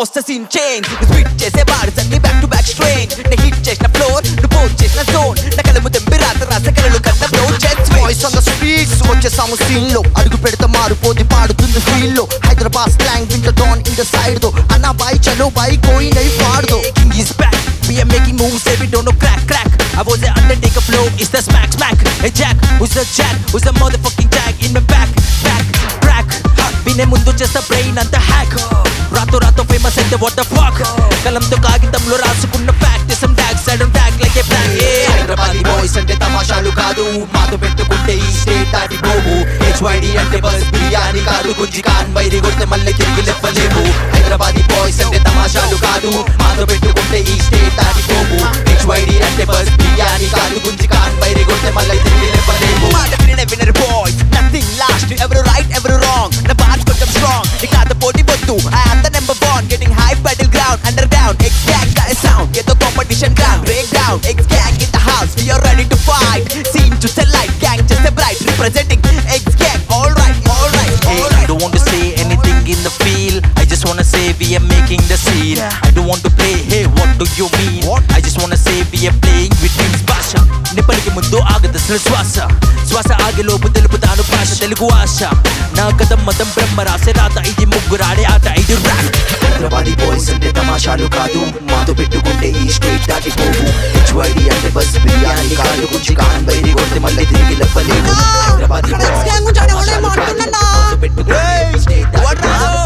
వస్తే scene change sweet చేసే bars అన్ని బ్యాక్ టు బ్యాక్ స్ట్రేంజ్ నే హిట్ చేసిన ఫ్లోర్ నువ్వు పోస్ట్ చేసిన జోన్ నా కలము తెంపి రాత కలలు కన్న bro jets voice on the streets వచ్చేసాము సీన్ లో అడుగు పెడతా మారిపోది పాడుతుంది ఫీల్ లో Hyderabad slang winter don in the side though అన్నా బాయ్ చలో బాయ్ కోయి నై పాడు దో king is back we are making moves every don't know crack I was the undertaker flow it's the smack hey Jack who's the motherfucking Jack in my back crack వినే ముందు చేస్తా brain అంత hack రాతో famous అయితే what the fuck కలంతో కాగితంలో రాసుకున్న fact some tags I don't tag like a black Hyderabad boys అంటే తమాషాలు కాదు మాతో పెట్టుకుంటే ఈ స్టేట్ దాటి పోవు HYD అంటే బస్ బిర్యానీ కాదు గుంజి కాన్ బైరి కొడితే మళ్ళీ తిరిగి లేపలేము హైదరాబాద్ బాయ్స్ అంటే తమాషాలు కాదు మాతో పెట్టుకుంటే ఈ స్టేట్ దాటి పోవు HYD అంటే బస్ బిర్యానీ కాదు గుంజి కాన్ బైరి కొడితే మళ్ళీ తిరిగి లేపలేము winner boys nothing last ever right ever wrong the bars got them strong ikada poti bottu I am the number one getting high battleground underground X gang got a sound get the competition ground break down X gang in the house we are ready to fight scene to the light gang just a bright representing X gang all right hey I don't want to say anything in the field I just want to say we are making the scene I don't want to play hey what do you mean I just want to say we are playing with dreams భాష నిపలికి ముందు ఆగదు అసలు శ్వాస ఆగే లోపు తెలుపుతాను భాష తెలుగు ఆశ నా గతం మతం బ్రహ్మ రాసే రాత ఇది ముగ్గురు ఆడే ఆట ఇది ర్యాప్ హైదరాబాద్ బాయ్స్ అంటే తమాషాలు కాదు మాతో పెట్టుకుంటే ఈ స్టేట్ దాటి పోవు HYD అంటే బస్ బిర్యానీ కాదు గుంజి కాన్ బైరి కొడితే మళ్ళీ తిరిగి లేపలేము హైదరాబాద్ మాతో పెట్టుకుంటే ఈ స్టేట్ దాటి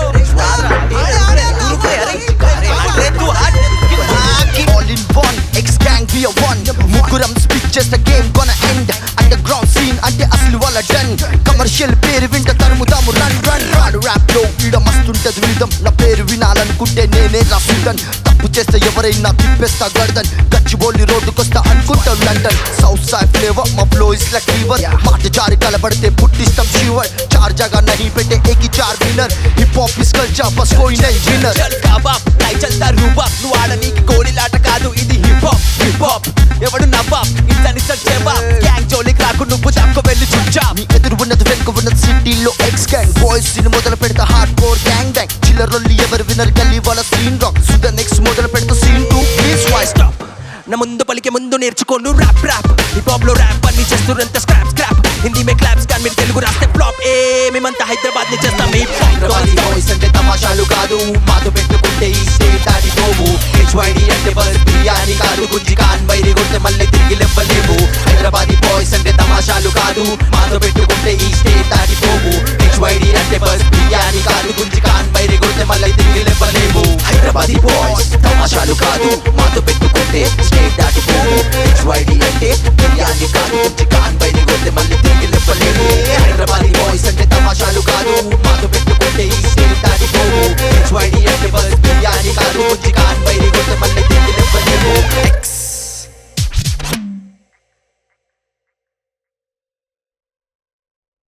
all in one X gang we are one ముగ్గురం స్పీక్ చేస్తే game gonna end underground scene అంటే అసలు వాళ్ళ డన్ కమర్షియల్ పేరు వింట తరుముతాము రన్ ర్యాప్ లో ఈడ మస్తుంటది విధం నా పేరు వినాలనుకుంటే నేనే రాసుంటన్ తప్పు చేస్తే ఎవరైనా తిప్పేస్తా గర్దన్ గచ్చిబౌలి రోడ్డుకొస్తా అనుకుంటాం లండన్ సౌత్ సైడ్ ఫ్లేవర్ మా ఫ్లో ఇస్ లైక్ ఫీవర్ మాట జారి కలబడితే పుట్టిస్తాం శివర్ చార్ జగह नहीं పెట్టే ఏకి చార్ winner hip hop is culture బస్ కోయి నై విన్నర్ చల్ కబాబ్ నై చల్తా రూబాబ్ నువ్వు ఆడనీకి గోళీలాట కాదు ఇది హిప్ హాప్ ఎవడు నవాబ్ ఇట్లని జవాబ్ గ్యాంగ్ జోలికి రాకు నువ్వు తక్కువ వెళ్ళి చుచ్చా నీ ఎదురు ఉన్నది వెనుక ఉన్నది సిటీలో ఎక్స్ గ్యాంగ్ బాయ్స్ ని మొదలు పెడతా హార్డ్ కోర్ గ్యాంగ్ బ్యాంగ్ చిల్లర్ రొల్లి ఎవరు విన్నర్ గల్లీ వాళ్ళ సీన్ రాక్ సుధా నెక్స్ట్ మొదలు పెడతా సీన్ 2 ప్లీజ్ వాయిస్ స్టాప్ నా ముందు పలికే ముందు నేర్చుకోను ర్యాప్ హిప్ హాప్ లో ర్యాప్ అన్ని చేస్తున్నంత స్క్రాప్ హిందీ మే క్లాప్స్ కానీ మీరు తెలుగు రాస్తే ఫ్లాప్ మేమంతా హైదరాబాద్ ని చేస్తాం హైదరాబాద్ బాయ్స్ అంటే తమాషాలు కాదు మాతో పెట్టుకుంటే ఈ స్టేట్ దాటి పోవు HYD అంటే బస్ బిర్యానీ కాదు గుంజి కాన్ బైరి కొడితే మళ్ళీ తిరిగి లేపలేము హైదరాబాద్ బాయ్స్ అంటే తమాషాలు కాదు మాతో పెట్టుకుంటే ఈ స్టేట్ దాటి పోవు HYD అంటే బస్ బిర్యానీ కాదు గుంజి కాన్ బైరి కొడితే మళ్ళీ తిరిగి లేపలేము హైదరాబాద్ బాయ్స్ తమాషాలు కాదు